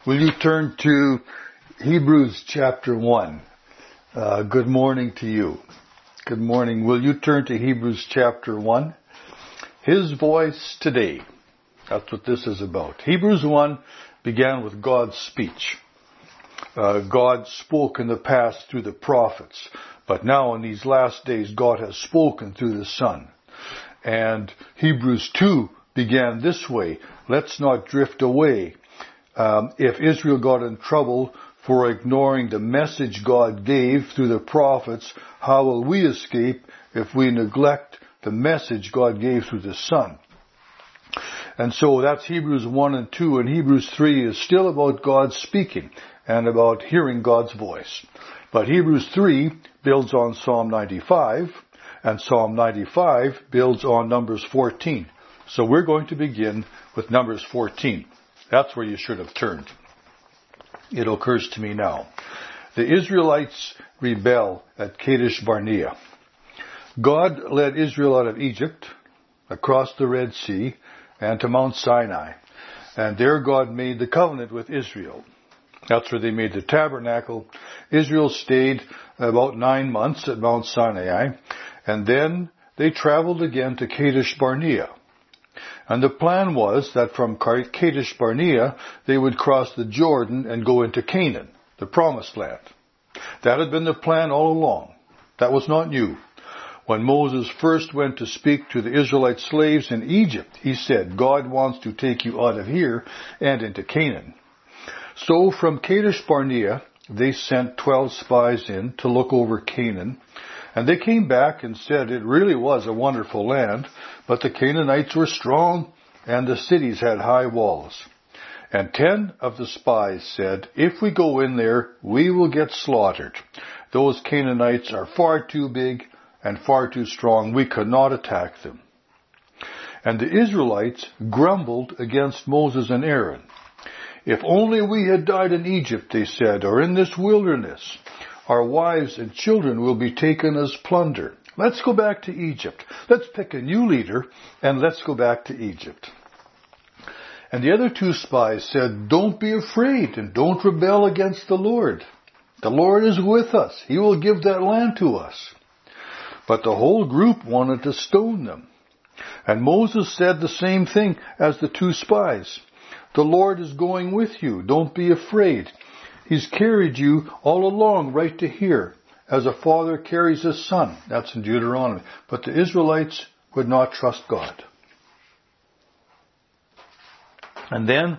Will you turn to Hebrews chapter 1? Good morning to you. Good morning. Will you turn to Hebrews chapter 1? His voice today. That's what this is about. Hebrews 1 began with God's speech. God spoke in the past through the prophets, but now in these last days God has spoken through the Son. And Hebrews 2 began this way: let's not drift away. If Israel got in trouble for ignoring the message God gave through the prophets, how will we escape if we neglect the message God gave through the Son? And so that's Hebrews 1 and 2, and Hebrews 3 is still about God speaking and about hearing God's voice. But Hebrews 3 builds on Psalm 95, and Psalm 95 builds on Numbers 14. So we're going to begin with Numbers 14. That's where you should have turned. It occurs to me now. The Israelites rebel at Kadesh Barnea. God led Israel out of Egypt, across the Red Sea, and to Mount Sinai. And there God made the covenant with Israel. That's where they made the tabernacle. Israel stayed about 9 months at Mount Sinai, and then they traveled again to Kadesh Barnea. And the plan was that from Kadesh Barnea, they would cross the Jordan and go into Canaan, the promised land. That had been the plan all along. That was not new. When Moses first went to speak to the Israelite slaves in Egypt, he said, God wants to take you out of here and into Canaan. So from Kadesh Barnea, they sent 12 spies in to look over Canaan. And they came back and said it really was a wonderful land, but the Canaanites were strong and the cities had high walls. And 10 of the spies said, if we go in there, we will get slaughtered. Those Canaanites are far too big and far too strong. We could not attack them. And the Israelites grumbled against Moses and Aaron. If only we had died in Egypt, they said, or in this wilderness. Our wives and children will be taken as plunder. Let's go back to Egypt. Let's pick a new leader and let's go back to Egypt. And the other 2 spies said, don't be afraid and don't rebel against the Lord. The Lord is with us. He will give that land to us. But the whole group wanted to stone them. And Moses said the same thing as the 2 spies. The Lord is going with you. Don't be afraid. He's carried you all along right to here, as a father carries his son. That's in Deuteronomy. But the Israelites would not trust God. And then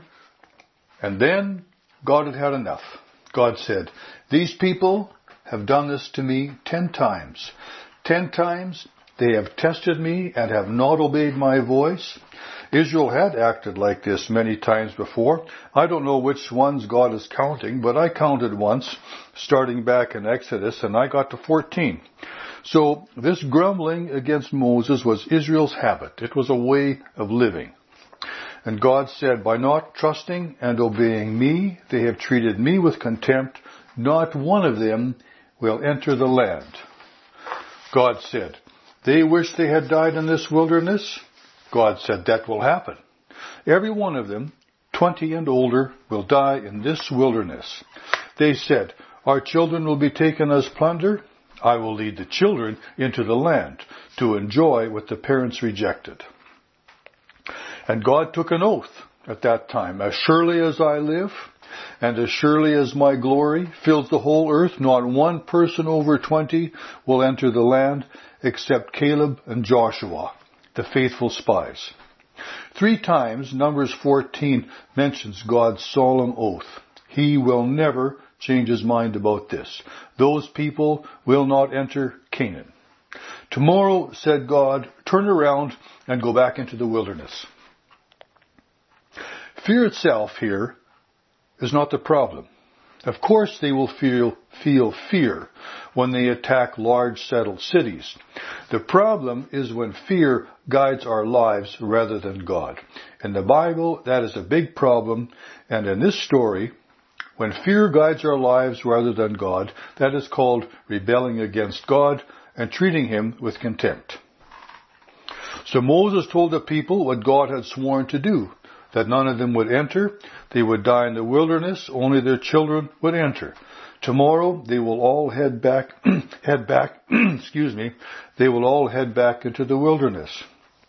God had had enough. God said, these people have done this to me 10 times. 10 times they have tested me and have not obeyed my voice. Israel had acted like this many times before. I don't know which ones God is counting, but I counted once, starting back in Exodus, and I got to 14. So this grumbling against Moses was Israel's habit. It was a way of living. And God said, by not trusting and obeying me, they have treated me with contempt. Not one of them will enter the land. God said, they wish they had died in this wilderness. God said that will happen. Every one of them, 20 and older, will die in this wilderness. They said, our children will be taken as plunder. I will lead the children into the land to enjoy what the parents rejected. And God took an oath at that time. As surely as I live, and as surely as my glory fills the whole earth, not one person over 20 will enter the land except Caleb and Joshua, the faithful spies. 3 times Numbers 14 mentions God's solemn oath. He will never change his mind about this. Those people will not enter Canaan. Tomorrow, said God, turn around and go back into the wilderness. Fear itself here is not the problem. Of course they will feel fear when they attack large settled cities. The problem is when fear guides our lives rather than God. In the Bible, that is a big problem. And in this story, when fear guides our lives rather than God, that is called rebelling against God and treating him with contempt. So Moses told the people what God had sworn to do. that none of them would enter. They would die in the wilderness. Only their children would enter. Tomorrow they will all head back, excuse me, they will all head back into the wilderness.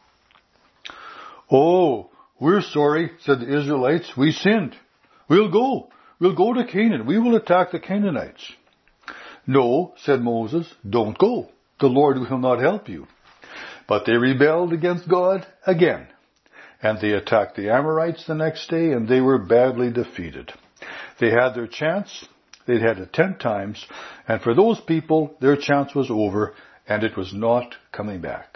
Oh, we're sorry, said the Israelites. We sinned. We'll go to Canaan. We will attack the Canaanites. No, said Moses, don't go. The Lord will not help you. But they rebelled against God again. And they attacked the Amorites the next day, and they were badly defeated. They had their chance. They'd had it 10 times. And for those people, their chance was over, and it was not coming back.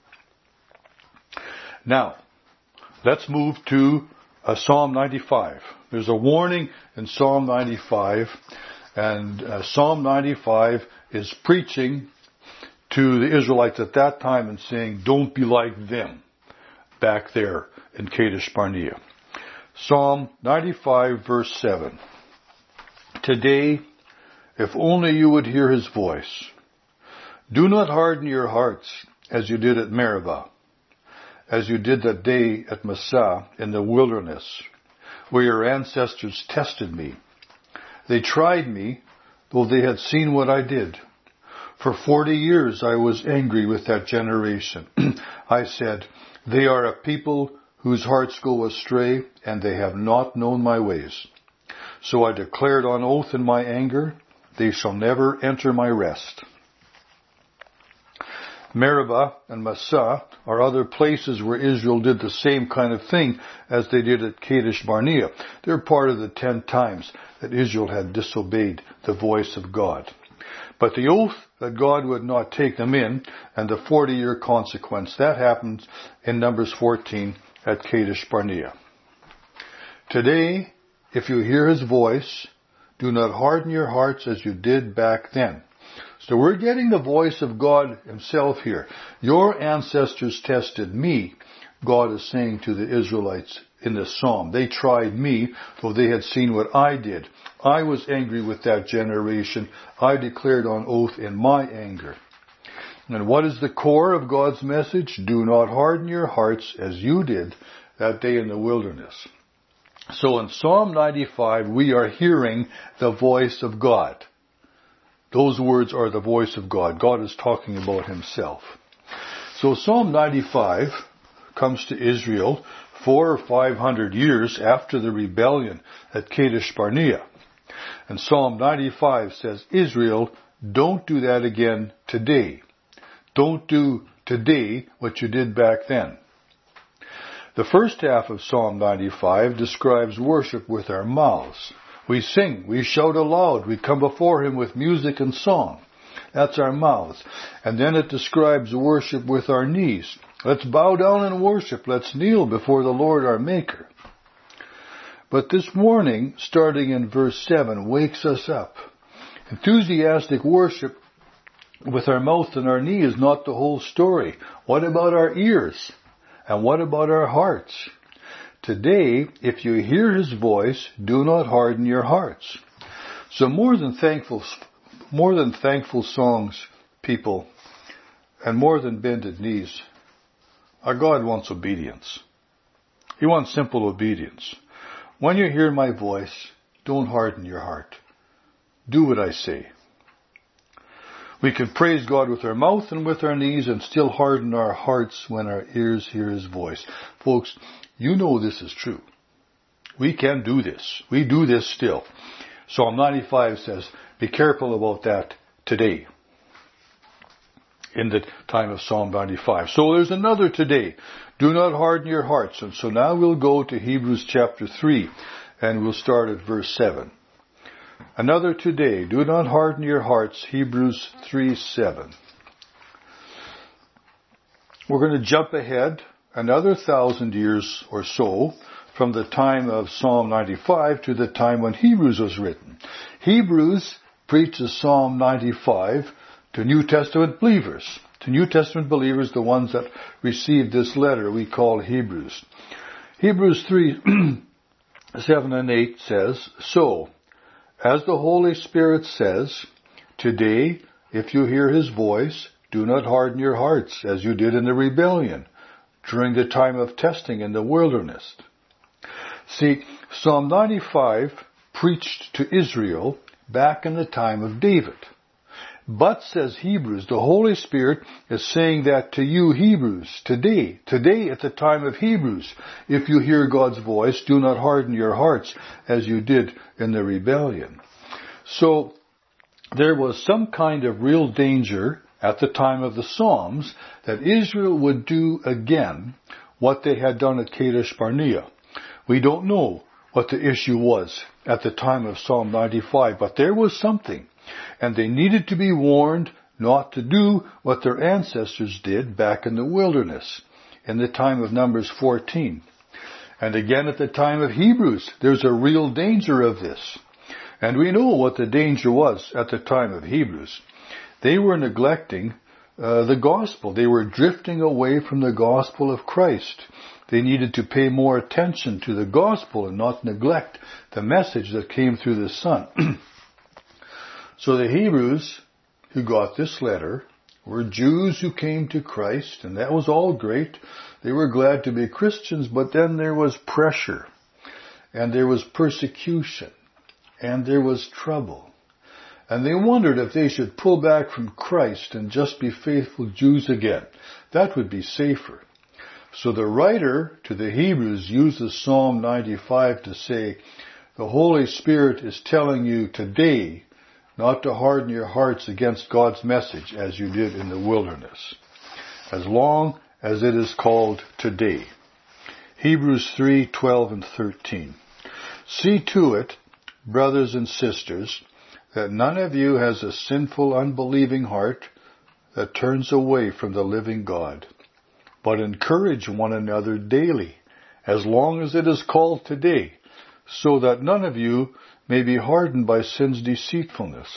Now, let's move to Psalm 95. There's a warning in Psalm 95, and Psalm 95 is preaching to the Israelites at that time and saying, don't be like them back there in Kadesh Barnea. Psalm 95 verse 7. Today, if only you would hear his voice. Do not harden your hearts as you did at Meribah, as you did that day at Massah in the wilderness, where your ancestors tested me. They tried me, though they had seen what I did. For 40 years I was angry with that generation. I said, they are a people whose hearts go astray, and they have not known my ways. So I declared on oath in my anger, they shall never enter my rest. Meribah and Massah are other places where Israel did the same kind of thing as they did at Kadesh Barnea. They're part of the 10 times that Israel had disobeyed the voice of God. But the oath that God would not take them in, and the 40-year consequence, that happens in Numbers 14 at Kadesh Barnea. Today, if you hear his voice, do not harden your hearts as you did back then. So we're getting the voice of God himself here. Your ancestors tested me, God is saying to the Israelites in this psalm. They tried me, though they had seen what I did. I was angry with that generation. I declared on oath in my anger. And what is the core of God's message? Do not harden your hearts as you did that day in the wilderness. So in Psalm 95, we are hearing the voice of God. Those words are the voice of God. God is talking about himself. So Psalm 95 comes to Israel 400 or 500 years after the rebellion at Kadesh Barnea. And Psalm 95 says, Israel, don't do that again today. Don't do today what you did back then. The first half of Psalm 95 describes worship with our mouths. We sing, we shout aloud, we come before him with music and song. That's our mouths. And then it describes worship with our knees. Let's bow down and worship. Let's kneel before the Lord our Maker. But this warning, starting in verse 7, wakes us up. Enthusiastic worship with our mouth and our knee is not the whole story. What about our ears? And what about our hearts? Today, if you hear his voice, do not harden your hearts. So more than thankful songs, people, and more than bended knees, our God wants obedience. He wants simple obedience. When you hear my voice, don't harden your heart. Do what I say. We can praise God with our mouth and with our knees and still harden our hearts when our ears hear his voice. Folks, you know this is true. We can do this. We do this still. Psalm 95 says, be careful about that today. In the time of Psalm 95. So there's another today. Do not harden your hearts. And so now we'll go to Hebrews chapter 3 and we'll start at verse 7. Another today. Do not harden your hearts. Hebrews 3:7. We're going to jump ahead another 1,000 years or so from the time of Psalm 95 to the time when Hebrews was written. Hebrews preaches Psalm 95 to New Testament believers. To New Testament believers, the ones that received this letter, we call Hebrews. Hebrews 3:7 and 8 says, so, as the Holy Spirit says, today, if you hear his voice, do not harden your hearts as you did in the rebellion during the time of testing in the wilderness. See, Psalm 95 preached to Israel back in the time of David. But, says Hebrews, the Holy Spirit is saying that to you Hebrews today at the time of Hebrews, if you hear God's voice, do not harden your hearts as you did in the rebellion. So, there was some kind of real danger at the time of the Psalms that Israel would do again what they had done at Kadesh Barnea. We don't know what the issue was at the time of Psalm 95, but there was something. And they needed to be warned not to do what their ancestors did back in the wilderness in the time of Numbers 14. And again at the time of Hebrews, there's a real danger of this. And we know what the danger was at the time of Hebrews. They were neglecting the gospel. They were drifting away from the gospel of Christ. They needed to pay more attention to the gospel and not neglect the message that came through the Son. So the Hebrews who got this letter were Jews who came to Christ, and that was all great. They were glad to be Christians, but then there was pressure, and there was persecution, and there was trouble. And they wondered if they should pull back from Christ and just be faithful Jews again. That would be safer. So the writer to the Hebrews uses Psalm 95 to say, the Holy Spirit is telling you today not to harden your hearts against God's message as you did in the wilderness, as long as it is called today. Hebrews 3:12 and 13. See to it, brothers and sisters, that none of you has a sinful, unbelieving heart that turns away from the living God, but encourage one another daily, as long as it is called today, so that none of you may be hardened by sin's deceitfulness.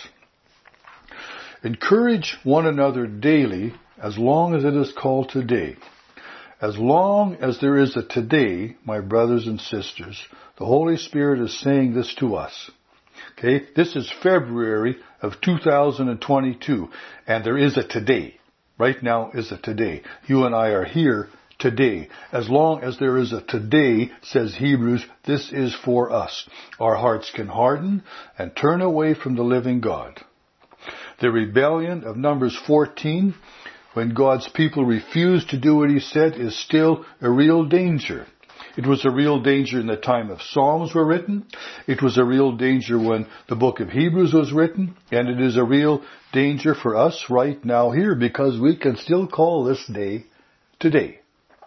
Encourage one another daily, as long as it is called today. As long as there is a today, my brothers and sisters, the Holy Spirit is saying this to us. Okay, this is February of 2022, and there is a today. Right now is a today. You and I are here today. As long as there is a today, says Hebrews, this is for us. Our hearts can harden and turn away from the living God. The rebellion of Numbers 14, when God's people refused to do what He said, is still a real danger. It was a real danger in the time of Psalms were written. It was a real danger when the book of Hebrews was written. And it is a real danger for us right now here, because we can still call this day today.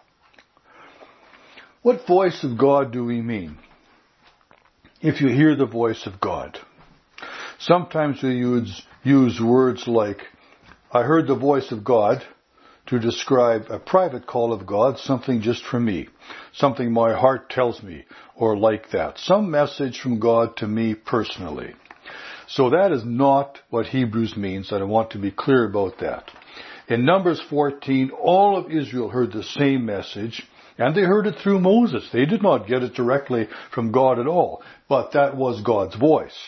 What voice of God do we mean? If you hear the voice of God. Sometimes we use words like, I heard the voice of God, to describe a private call of God, something just for me, something my heart tells me, or like that. Some message from God to me personally. So that is not what Hebrews means, and I want to be clear about that. In Numbers 14, all of Israel heard the same message, and they heard it through Moses. They did not get it directly from God at all, but that was God's voice.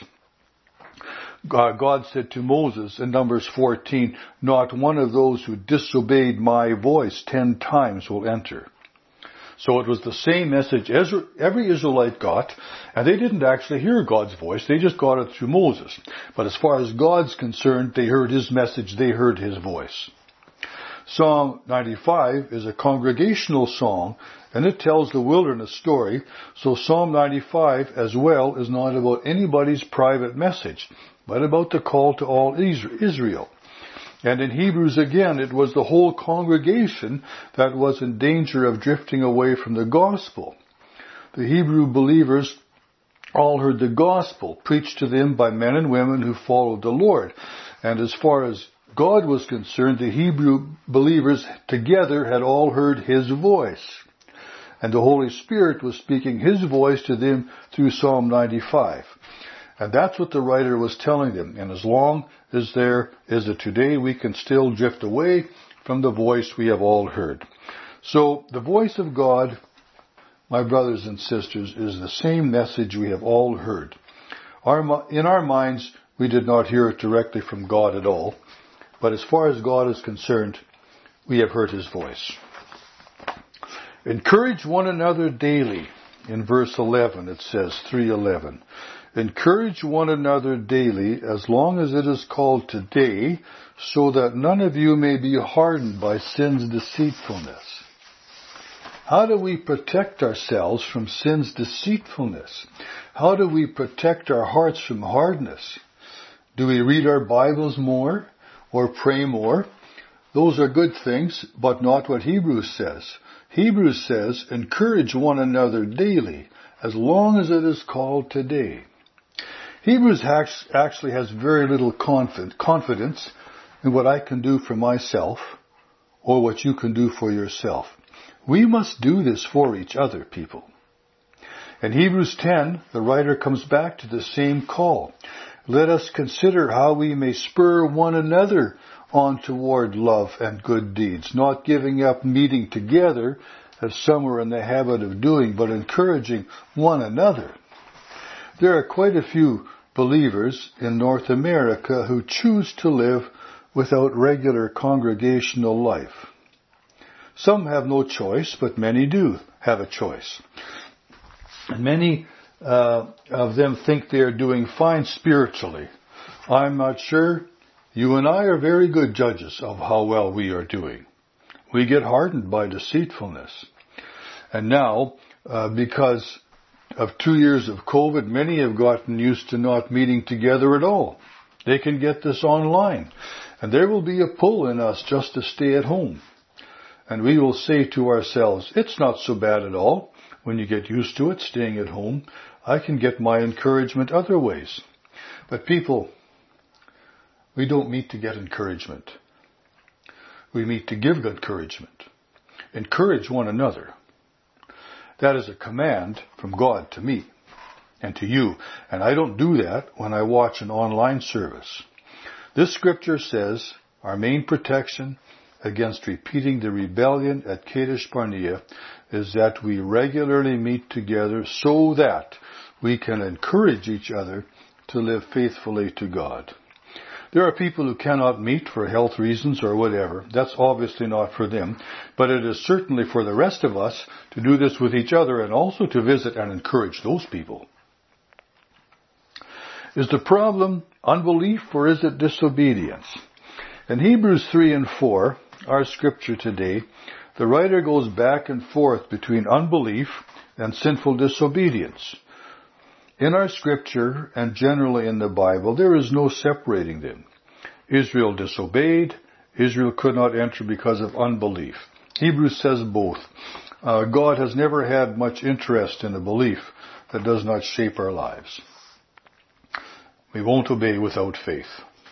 God said to Moses in Numbers 14, not one of those who disobeyed my voice 10 times will enter. So it was the same message every Israelite got, and they didn't actually hear God's voice, they just got it through Moses. But as far as God's concerned, they heard His message, they heard His voice. Psalm 95 is a congregational song, and it tells the wilderness story, so Psalm 95 as well is not about anybody's private message, but about the call to all Israel. And in Hebrews again, it was the whole congregation that was in danger of drifting away from the gospel. The Hebrew believers all heard the gospel preached to them by men and women who followed the Lord. And as far as God was concerned, the Hebrew believers together had all heard His voice. And the Holy Spirit was speaking His voice to them through Psalm 95. And that's what the writer was telling them. And as long as there is a today, we can still drift away from the voice we have all heard. So the voice of God, my brothers and sisters, is the same message we have all heard. In our minds, we did not hear it directly from God at all. But as far as God is concerned, we have heard His voice. Encourage one another daily. in verse 11, it says, 3:11, encourage one another daily as long as it is called today, so that none of you may be hardened by sin's deceitfulness. How do we protect ourselves from sin's deceitfulness? How do we protect our hearts from hardness? Do we read our Bibles more or pray more? Those are good things, but not what Hebrews says. Hebrews says, encourage one another daily, as long as it is called today. Hebrews actually has very little confidence in what I can do for myself or what you can do for yourself. We must do this for each other, people. In Hebrews 10, the writer comes back to the same call. Let us consider how we may spur one another on toward love and good deeds, not giving up meeting together, as some are in the habit of doing, but encouraging one another. There are quite a few believers in North America who choose to live without regular congregational life. Some have no choice, but many do have a choice. And many of them think they are doing fine spiritually. I'm not sure. You and I are very good judges of how well we are doing. We get hardened by deceitfulness. And now, because of 2 years of COVID, many have gotten used to not meeting together at all. They can get this online. And there will be a pull in us just to stay at home. And we will say to ourselves, it's not so bad at all. When you get used to it, staying at home, I can get my encouragement other ways. But people, we don't meet to get encouragement. We meet to give encouragement. Encourage one another. That is a command from God to me and to you. And I don't do that when I watch an online service. This scripture says our main protection against repeating the rebellion at Kadesh Barnea is that we regularly meet together so that we can encourage each other to live faithfully to God. There are people who cannot meet for health reasons or whatever. That's obviously not for them, but it is certainly for the rest of us to do this with each other and also to visit and encourage those people. Is the problem unbelief or is it disobedience? In Hebrews 3 and 4, our scripture today, the writer goes back and forth between unbelief and sinful disobedience. In our scripture and generally in the Bible, there is no separating them. Israel disobeyed. Israel could not enter because of unbelief. Hebrews says both. God has never had much interest in a belief that does not shape our lives. We won't obey without faith.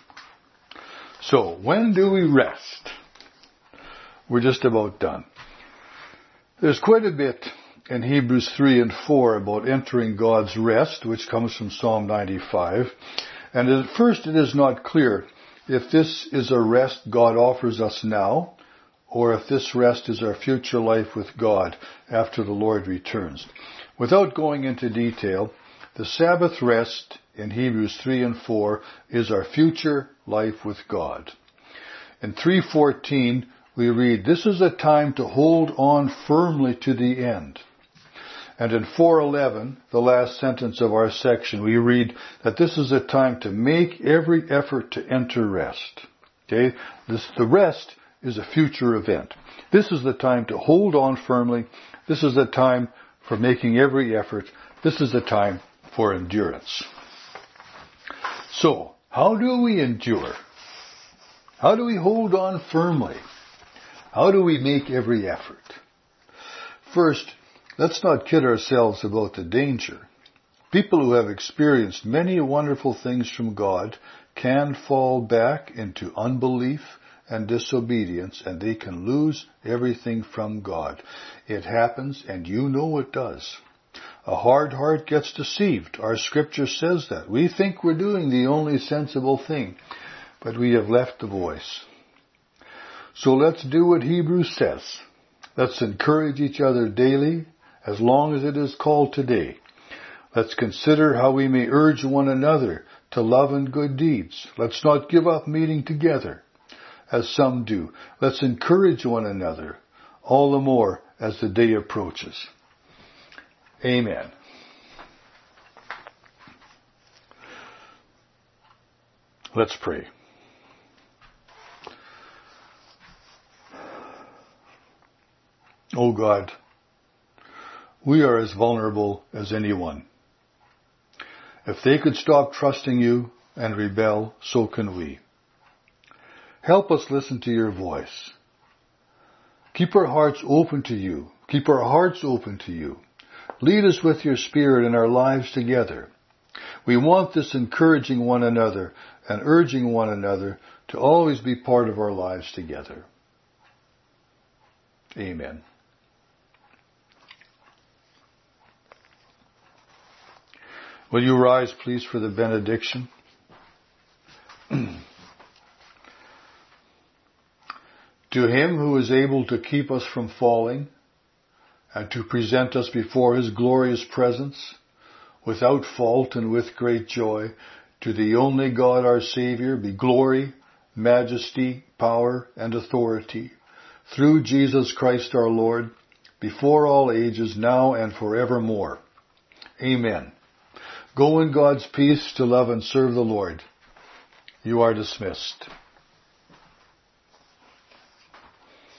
So, when do we rest? We're just about done. There's quite a bit in Hebrews 3 and 4 about entering God's rest, which comes from Psalm 95. And at first it is not clear if this is a rest God offers us now, or if this rest is our future life with God after the Lord returns. Without going into detail, the Sabbath rest in Hebrews 3 and 4 is our future life with God. In 3:14, we read, this is a time to hold on firmly to the end. And in 4:11, the last sentence of our section, we read that this is a time to make every effort to enter rest. Okay? The rest is a future event. This is the time to hold on firmly. This is the time for making every effort. This is the time for endurance. So, how do we endure? How do we hold on firmly? How do we make every effort? First, let's not kid ourselves about the danger. People who have experienced many wonderful things from God can fall back into unbelief and disobedience, and they can lose everything from God. It happens, and you know it does. A hard heart gets deceived. Our scripture says that. We think we're doing the only sensible thing, but we have left the voice. So let's do what Hebrews says. Let's encourage each other daily, as long as it is called today. Let's consider how we may urge one another to love and good deeds. Let's not give up meeting together, as some do. Let's encourage one another, all the more as the day approaches. Amen. Let's pray. Oh God, we are as vulnerable as anyone. If they could stop trusting you and rebel, so can we. Help us listen to your voice. Keep our hearts open to you. Keep our hearts open to you. Lead us with your Spirit in our lives together. We want this encouraging one another and urging one another to always be part of our lives together. Amen. Will you rise, please, for the benediction? To him who is able to keep us from falling and to present us before his glorious presence without fault and with great joy, to the only God our Savior be glory, majesty, power, and authority through Jesus Christ our Lord, before all ages, now and forevermore. Amen. Go in God's peace to love and serve the Lord. You are dismissed.